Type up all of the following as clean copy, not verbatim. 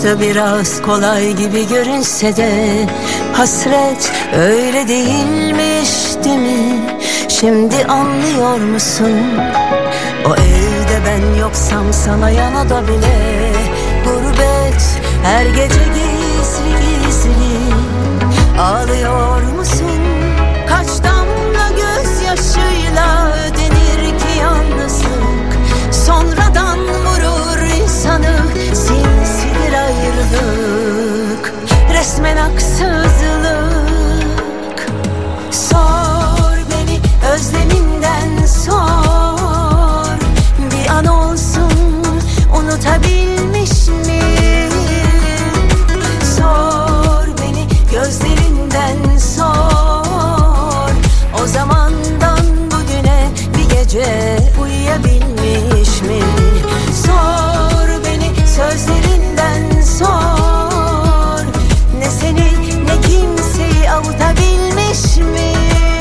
başta biraz kolay gibi görünse de hasret öyle değilmiş, değil mi? Şimdi anlıyor musun? O evde ben yoksam sana yanada bile gurbet her gece gizli gizli. Ağlıyor musun? Kaç damla gözyaşıyla ödenir ki yalnızlık. Sonradan vurur insanı sinsidir ayrılık. Resmen haksızlık. Sor beni özleminden sor. Bir an olsun unutabilmiş miyim? Sor beni gözlerinden sor. O zamandan bugüne bir gece uyuyabilmiş mi? Sor beni sözlerinden sor. Ne seni ne kimseyi avutabilmiş mi?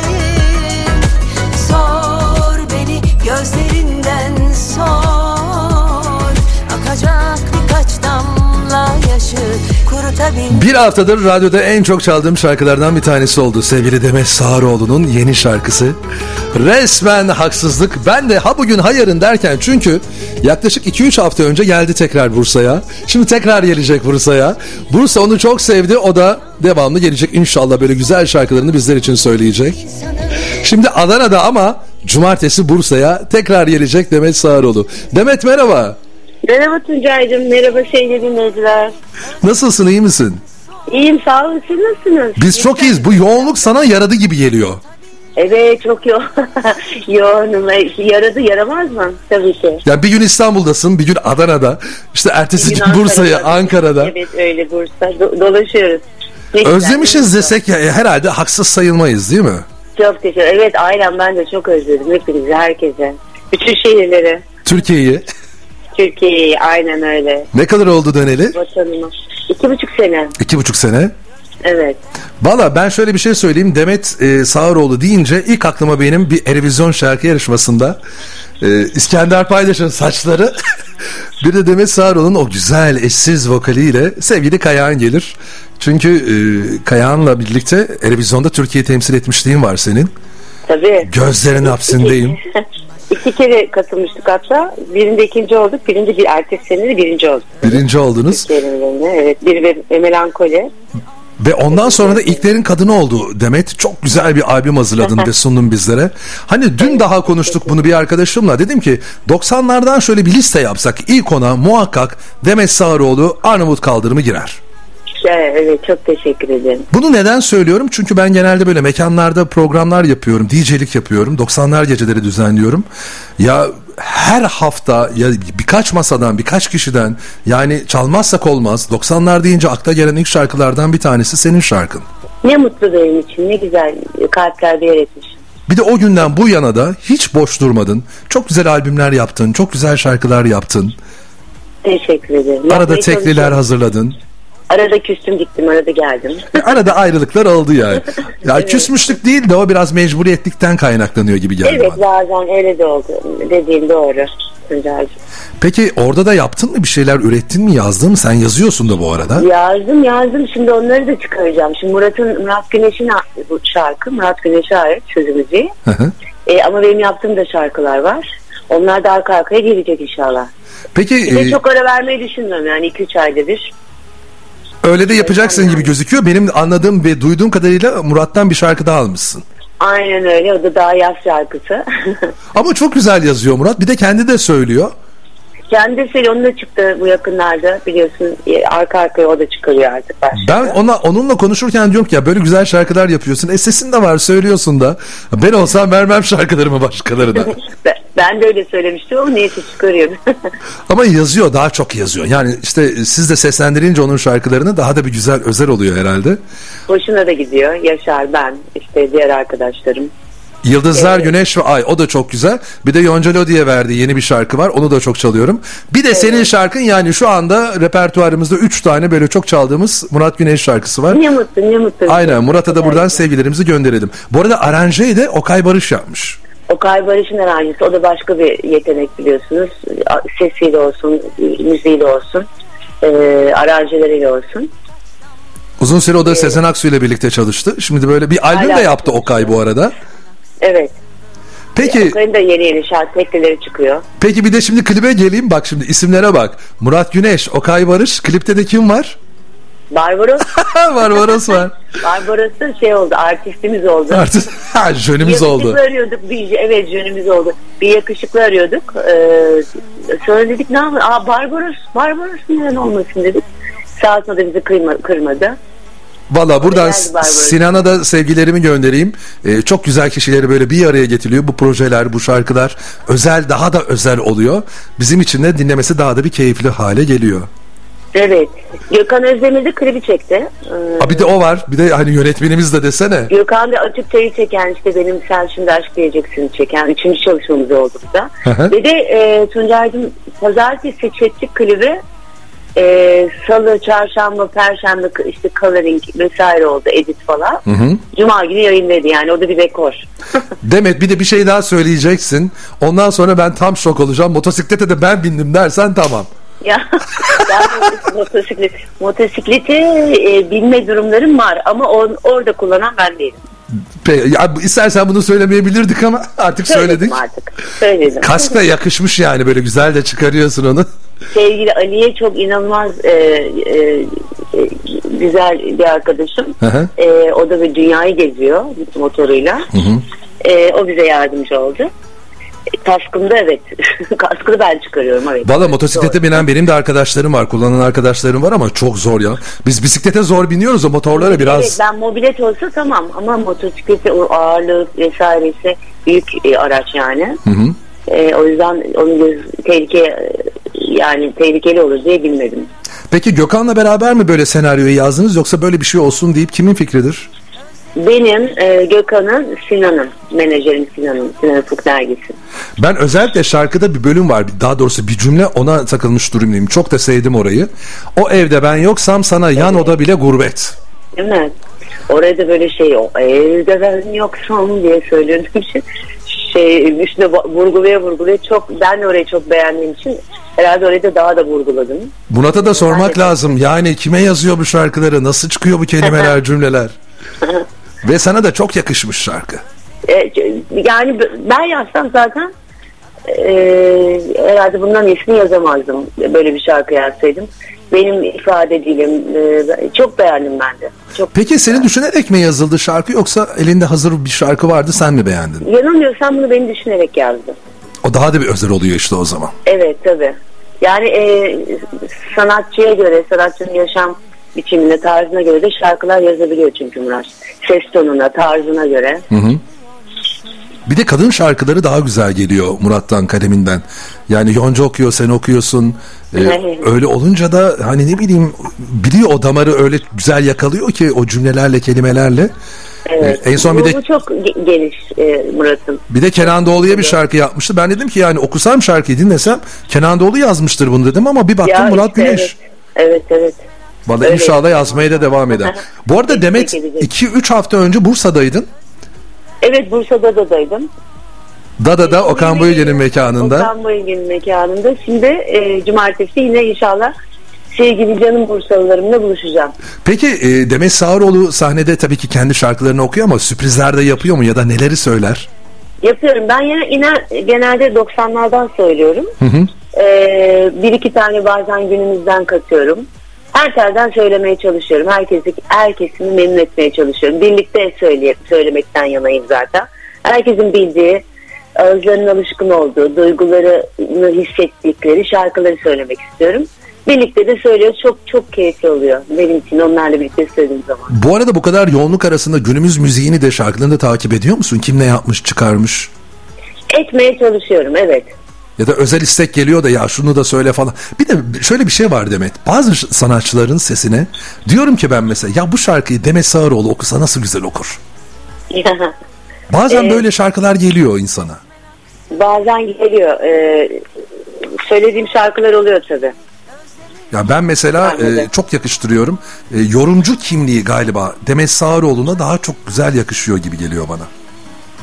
Sor beni gözlerinden sor. Akacak birkaç damla yaşı kurutabilmiş. Bir haftadır radyoda en çok çaldığım şarkılardan bir tanesi oldu. Sevgili Demet Sağaroğlu'nun yeni şarkısı. Resmen haksızlık. Ben de ha bugün ha yarın derken, çünkü yaklaşık 2-3 hafta önce geldi tekrar Bursa'ya. Şimdi tekrar gelecek Bursa'ya. Bursa onu çok sevdi. O da devamlı gelecek inşallah, böyle güzel şarkılarını bizler için söyleyecek. Şimdi Adana'da ama cumartesi Bursa'ya tekrar gelecek Demet Sağaroğlu. Demet merhaba. Merhaba Tuncay'cığım, merhaba sevgili dinleyiciler. Nasılsın, iyi misin? İyiyim, sağ olun, siz nasılsınız? Biz çok iyiyiz. Bu yoğunluk sana yaradı gibi geliyor. Evet, çok yoğunum. Yaradı, yaramaz mı? Tabii ki. Ya bir gün İstanbul'dasın, bir gün Adana'da, işte ertesi gün Bursa'ya, Ankara'da. Evet, öyle Bursa. Dolaşıyoruz. Özlemişiz desek ya, herhalde haksız sayılmayız değil mi? Çok teşekkür ederim. Evet, aynen, ben de çok özledim. Hepinizi, herkese. Bütün şehirleri. Türkiye'yi. Türkiye'yi, aynen öyle. Ne kadar oldu döneli? Vatanımı. 2,5 sene. 2,5 sene. Evet. Valla ben şöyle bir şey söyleyeyim. Demet Sağaroğlu deyince ilk aklıma benim bir Eurovision şarkı yarışmasında İskender Paydaş'ın saçları bir de Demet Sağaroğlu'nun o güzel eşsiz vokaliyle sevgili Kayahan gelir. Çünkü Kayahan'la birlikte Eurovision'da Türkiye'yi temsil etmişliğin var senin. Tabii. Gözlerin hapsindeyim. 2 kere katılmıştık hatta. Birinde ikinci olduk. Ertesi sene de birinci olduk. Birinci oldunuz. Evet. Bir ve Melankoli. Ve ondan sonra da İlklerin Kadını oldu Demet. Çok güzel bir albüm hazırladın ve sundun bizlere. Hani dün daha konuştuk bunu bir arkadaşımla. Dedim ki 90'lardan şöyle bir liste yapsak, ilk ona muhakkak Demet Sağaroğlu Arnavut Kaldırımı girer. Evet, çok teşekkür ederim. Bunu neden söylüyorum? Çünkü ben genelde böyle mekanlarda programlar yapıyorum, DJ'lik yapıyorum, 90'lar geceleri düzenliyorum. Ya her hafta ya birkaç masadan, birkaç kişiden, yani çalmazsak olmaz. 90'lar deyince akla gelen ilk şarkılardan bir tanesi senin şarkın. Ne mutlu benim için, ne güzel kalplerde yer etmiş. Bir de o günden bu yana da hiç boş durmadın. Çok güzel albümler yaptın, çok güzel şarkılar yaptın. Teşekkür ederim. Arada tekliler hazırladın. Arada küstüm gittim, arada geldim. Arada ayrılıklar oldu yani. Ya Evet. Küsmüşlük değil de o biraz mecburiyetlikten kaynaklanıyor gibi geldi Evet, bana. bazen öyle de oldu. Dediğin doğru. Peki orada da yaptın mı bir şeyler, ürettin mi, yazdın mı? Sen yazıyorsun da bu arada. Yazdım. Şimdi onları da çıkaracağım. Şimdi Murat Güneş'in bu şarkı. Murat Güneş'e ait sözü müziği. Ama benim yaptığım da şarkılar var. Onlar da arka arkaya gelecek inşallah. Peki. Bir de çok ara vermeyi düşünmüyorum yani 2-3 ayda bir. Öyle de yapacaksın gibi gözüküyor. Benim anladığım ve duyduğum kadarıyla Murat'tan bir şarkı daha almışsın. Aynen öyle. O da daha yaz şarkısı. Ama çok güzel yazıyor Murat. Bir de kendi de söylüyor. Kendi onunla çıktı bu yakınlarda, biliyorsun, arka arkaya o da çıkarıyor artık. Ben onunla konuşurken diyorum ki ya böyle güzel şarkılar yapıyorsun. Sesin de var, söylüyorsun da. Ben olsam vermem şarkılarımı başkalarına. Ben de öyle söylemiştim ama neyse çıkarıyorum. Ama yazıyor, daha çok yazıyor. Yani işte siz de seslendirince onun şarkılarını daha da bir güzel, özel oluyor herhalde. Hoşuna da gidiyor. Yaşar, ben, işte diğer arkadaşlarım. Yıldızlar, Güneş ve Ay, o da çok güzel. Bir de Yonca Lodi'ye verdiği yeni bir şarkı var. Onu da çok çalıyorum. Bir de senin şarkın, yani şu anda repertuarımızda 3 tane böyle çok çaldığımız Murat Güneş şarkısı var. Ne mutlu. Aynen, Murat'a da buradan sevgilerimizi gönderelim. Bu arada aranjeyi de Okay Barış yapmış. Okay Barış'ın aranjesi, o da başka bir yetenek biliyorsunuz. Sesiyle olsun, müziğiyle olsun. Aranjeleriyle olsun. Uzun süre o da Sezen Aksu ile birlikte çalıştı. Şimdi böyle bir albüm de yaptı Okay bu arada. Evet. Peki. Okay'ın da yeni şarkı teklileri çıkıyor. Peki bir de şimdi klibe geleyim. Bak şimdi isimlere bak. Murat Güneş, Okay Barış. Klipte de kim var? Barbaros. Barbaros var. Barbaros da oldu, artistimiz oldu. Jönümüz oldu. Yakışıklı arıyorduk. Evet, jönümüz oldu. Bir yakışıklı arıyorduk. Sonra dedik ne yapalım? Barbaros neden olmasın dedik. Sağ olsun da bizi kırmadı. Valla buradan Sinan'a da sevgilerimi göndereyim. Çok güzel kişileri böyle bir araya getiriyor. Bu projeler, bu şarkılar özel, daha da özel oluyor. Bizim için de dinlemesi daha da bir keyifli hale geliyor. Evet. Gökhan Özdemir de klibi çekti. Bir de o var. Bir de hani yönetmenimiz de desene. Gökhan da Açık Çayı çeken, işte benim Sen Şimdi Aşk Diyeceksin çeken 3. çalışmamız oldu burada. Ve de Tuncay'cığım pazartesi çektik klibi. Salı, çarşamba, perşembe işte coloring vesaire oldu, edit falan. Cuma günü yayınladı, yani o da bir rekor. Demet, bir de bir şey daha söyleyeceksin. Ondan sonra ben tam şok olacağım. Motosiklete de ben bindim dersen tamam. Ya motosikleti binme durumlarım var ama orada kullanan ben değilim. Ya, istersen bunu söylemeyebilirdik ama artık söyledik. Söyledim. Kask da yakışmış yani, böyle güzel de çıkarıyorsun onu. Sevgili Ali'ye çok inanılmaz güzel bir arkadaşım. O da bir dünyayı geziyor motoruyla. O bize yardımcı oldu. Kaskımda evet. Kaskını ben çıkarıyorum. Evet. Valla motosiklete binen benim de arkadaşlarım var. Kullanan arkadaşlarım var ama çok zor ya. Biz bisiklete zor biniyoruz, o motorlara biraz. Evet, ben mobilet olsa tamam ama motosiklete o ağırlık vesairesi büyük araç yani. O yüzden onun tehlikeli olur diye bilmedim. Peki Gökhan'la beraber mi böyle senaryoyu yazdınız, yoksa böyle bir şey olsun deyip kimin fikridir? Benim, Gökhan'ın, Sinan'ın, menajerim Sinan Ufuk Dergisi. Ben özellikle şarkıda bir bölüm var, daha doğrusu bir cümle, ona takılmış durumdayım. Çok da sevdim orayı. O evde ben yoksam sana yan oda bile gurbet. Değil mi? Orada da böyle o evde ben yoksam diye söylüyorum. Üstüne vurgulaya çok, ben de orayı çok beğendiğim için herhalde orayı da daha da vurguladım. Murat'a da sormak lazım. Yani kime yazıyor bu şarkıları? Nasıl çıkıyor bu kelimeler, cümleler? Ve sana da çok yakışmış şarkı. Yani ben yazsam zaten herhalde bundan iyisini yazamazdım. Böyle bir şarkı yazsaydım. Benim ifade dilim çok beğendim ben de. Peki seni düşünerek mi yazıldı şarkı, yoksa elinde hazır bir şarkı vardı, sen mi beğendin? Yanılmıyorsam bunu beni düşünerek yazdım. O daha da bir özel oluyor işte o zaman. Evet tabii. Yani sanatçıya göre, sanatçının yaşam biçimine, tarzına göre de şarkılar yazabiliyor çünkü Murat. Ses tonuna, tarzına göre. Bir de kadın şarkıları daha güzel geliyor Murat'tan, kaleminden. Yani Yonca okuyor, sen okuyorsun. Öyle olunca da hani ne bileyim, biliyor o damarı, öyle güzel yakalıyor ki o cümlelerle, kelimelerle. Evet. En son bir de bu çok geniş Murat'ın. Bir de Kenan Doğulu'ya bir şarkı yapmıştı. Ben dedim ki yani okusam şarkıyı, dinlesem Kenan Doğulu yazmıştır bunu dedim, ama bir baktım Murat Güneş. Evet. Vallahi inşallah yazmaya da devam eder. Bu arada Demet 2-3 hafta önce Bursa'daydın. Evet, Bursa'da dadaydım. Dada'da Okan Bayülgen'in mekanında. Okan Bayülgen'in mekanında. Şimdi cumartesi yine inşallah sevgili canım Bursalılarımla buluşacağım. Peki Demet Sağaroğlu sahnede tabii ki kendi şarkılarını okuyor ama sürprizler de yapıyor mu, ya da neleri söyler? Yapıyorum. Ben genelde 90'lardan söylüyorum. Bir iki tane bazen günümüzden katıyorum. Her telden söylemeye çalışıyorum. Herkesini memnun etmeye çalışıyorum. Birlikte söylemekten yanayım zaten. Herkesin bildiği, ağızlarının alışkın olduğu, duygularını hissettikleri şarkıları söylemek istiyorum. Birlikte de söylüyoruz. Çok çok keyifli oluyor benim için onlarla birlikte söylediğim zaman. Bu arada bu kadar yoğunluk arasında günümüz müziğini de, şarkılarını da takip ediyor musun? Kim ne yapmış, çıkarmış? Etmeye çalışıyorum, evet. Ya da özel istek geliyor da ya şunu da söyle falan. Bir de şöyle bir şey var Demet. Bazı sanatçıların sesine diyorum ki ben mesela, ya bu şarkıyı Demet Sağaroğlu okusa nasıl güzel okur. Bazen böyle şarkılar geliyor insana. Bazen geliyor. Söylediğim şarkılar oluyor tabii. Ya ben mesela çok yakıştırıyorum. Yorumcu kimliği galiba Demet Sağaroğlu'na daha çok güzel yakışıyor gibi geliyor bana.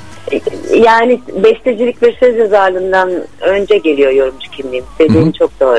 Yani bestecilik ve söz yazarlığından önce geliyor yorumcu kimliğim. Dediğin çok doğru.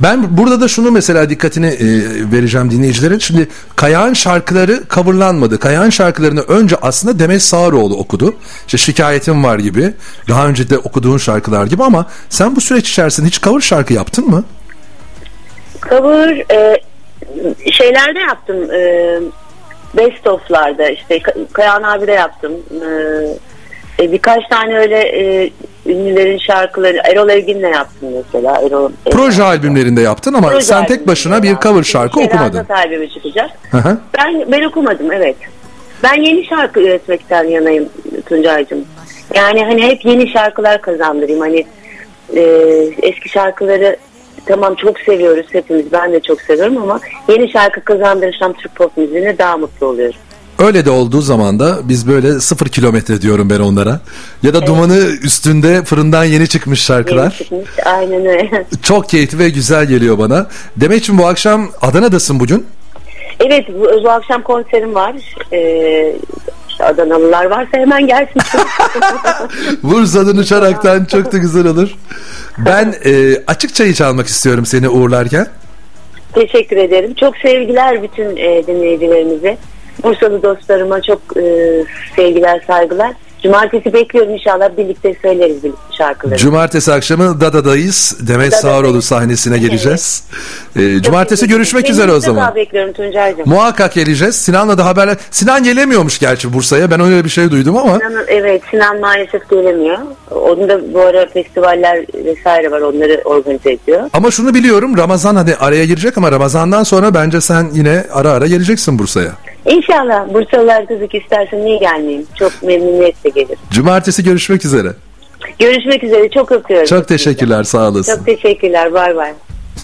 Ben burada da şunu mesela dikkatini vereceğim dinleyicilerin. Şimdi Kayağan şarkıları coverlanmadı. Kayağan şarkılarını önce aslında Demet Sağaroğlu okudu. İşte Şikayetim Var gibi. Daha önce de okuduğun şarkılar gibi ama sen bu süreç içerisinde hiç cover şarkı yaptın mı? Cover şeylerde yaptım. Best of'larda işte Kayahan abi de yaptım. Birkaç tane öyle ünlülerin şarkıları Erol Evgin'le yaptım mesela. Proje albümlerinde yaptın ama proje sen tek başına bir cover şarkı okumadın. Şerazat albümü çıkacak. Hı-hı. Ben okumadım, evet. Ben yeni şarkı üretmekten yanayım Tuncay'cığım. Yani hani hep yeni şarkılar kazandırayım. Hani eski şarkıları tamam çok seviyoruz hepimiz. Ben de çok seviyorum ama yeni şarkı kazandırırsam Türk pop müziğine daha mutlu oluyorum. Öyle de olduğu zaman da biz böyle 0 kilometre diyorum ben onlara. Ya da evet. Dumanı üstünde fırından yeni çıkmış şarkılar. Yeni çıkmış, aynen öyle. Çok keyifli ve güzel geliyor bana. Demetciğim bu akşam Adana'dasın bugün. Evet, bu akşam konserim var. Adanalılar varsa hemen gelsin. Bursa'dan uçaraktan çok da güzel olur. Ben açık çayı çalmak istiyorum seni uğurlarken. Teşekkür ederim. Çok sevgiler bütün dinleyicilerimize. Bursalı dostlarıma çok sevgiler, saygılar. Cumartesi bekliyorum, inşallah birlikte söyleriz birlikte şarkıları. Cumartesi akşamı Dada'dayız. Demet Sağaroğlu sahnesine geleceğiz. Cumartesi görüşmek üzere o zaman. Çok bekliyorum Tuncay'cığım. Muhakkak geleceğiz. Sinan'la da haberler. Sinan gelemiyormuş gerçi Bursa'ya. Ben öyle bir şey duydum ama. Evet, Sinan maalesef gelemiyor. Onun da bu ara festivaller vesaire var, onları organize ediyor. Ama şunu biliyorum, Ramazan hadi araya girecek ama Ramazan'dan sonra bence sen yine ara ara geleceksin Bursa'ya. İnşallah. Bursalılar kızık istersen niye gelmeyeyim? Çok memnuniyetle gelir. Cumartesi görüşmek üzere. Görüşmek üzere. Çok öpüyorum. Çok teşekkürler. Sağ olasın. Çok teşekkürler. Bay bay.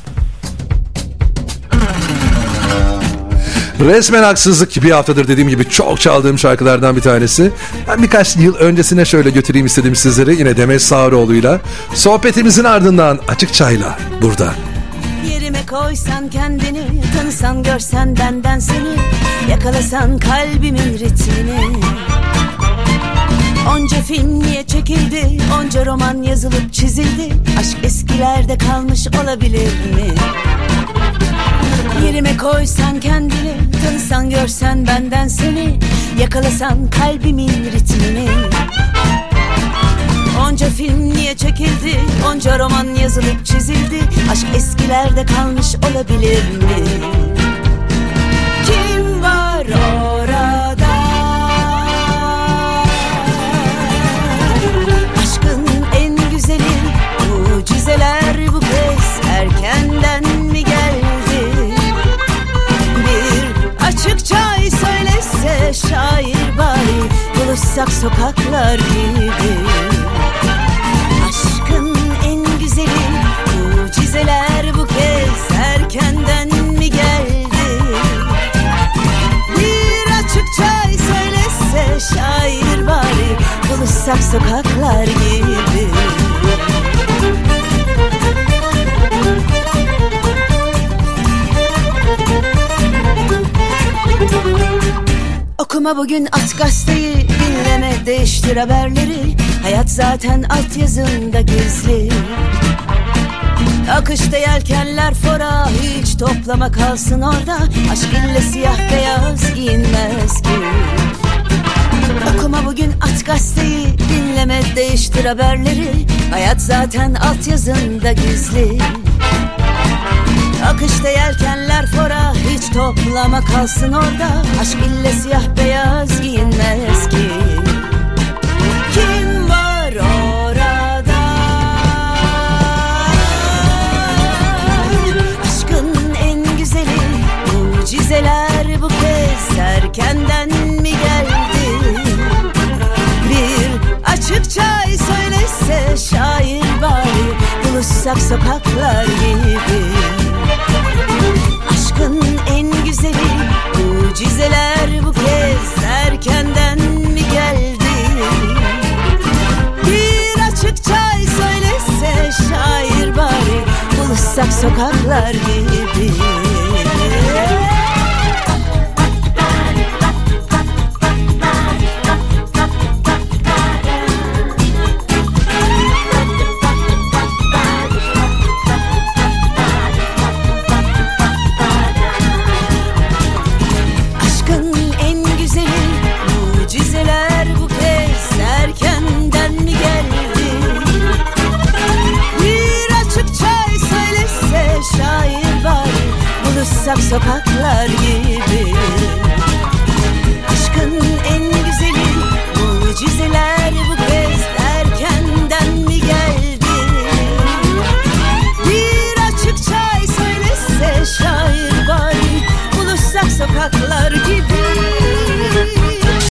Resmen haksızlık, bir haftadır dediğim gibi çok çaldığım şarkılardan bir tanesi. Ben birkaç yıl öncesine şöyle götüreyim istedim sizleri. Yine Demet Sağaroğlu'yla. Sohbetimizin ardından Açık Çay'la burada. Yerime koysan kendini, tanısan görsen benden seni, yakalasan kalbimin ritmini. Onca film niye çekildi, onca roman yazılıp çizildi, aşk eskilerde kalmış olabilir mi? Yerime koysan kendini, tanısan görsen benden seni, yakalasan kalbimin ritmini. Onca film niye çekildi, onca roman yazılıp çizildi, aşk eskilerde kalmış olabilir mi? Kim var orada? Aşkın en güzeli, mucizeler bu kez erkenden mi geldi? Bir açık çay söylese şair bari, buluşsak sokaklar gibi. Mucizeler bu kez erkenden mi geldi? Bir açık çay söylese şair bari, buluşsak sokaklar gibi. Okuma bugün, at gazeteyi, dinleme, değiştir haberleri. Hayat zaten altyazında gizli. Akışta yelkenler fora, hiç toplama kalsın orada. Aşk ille siyah beyaz giyinmez ki. Okuma bugün, at gazeteyi, dinleme, değiştir haberleri. Hayat zaten altyazında gizli. Akışta yelkenler fora, hiç toplama kalsın orada. Aşk ille siyah beyaz giyinmez ki. Kim var orada? Aşkın en güzeli, mucizeler bu kez erkenden mi geldi? Bir açık çay söylese şair bari, buluşsak sokaklar gibi. Aşkın en güzeli, mucizeler bu kez erkenden mi geldi? Bir açık çay söylese şair bari, buluşsak sokaklar gibi. yasak sokaklar gibi. Aşkın en güzeli mucizeler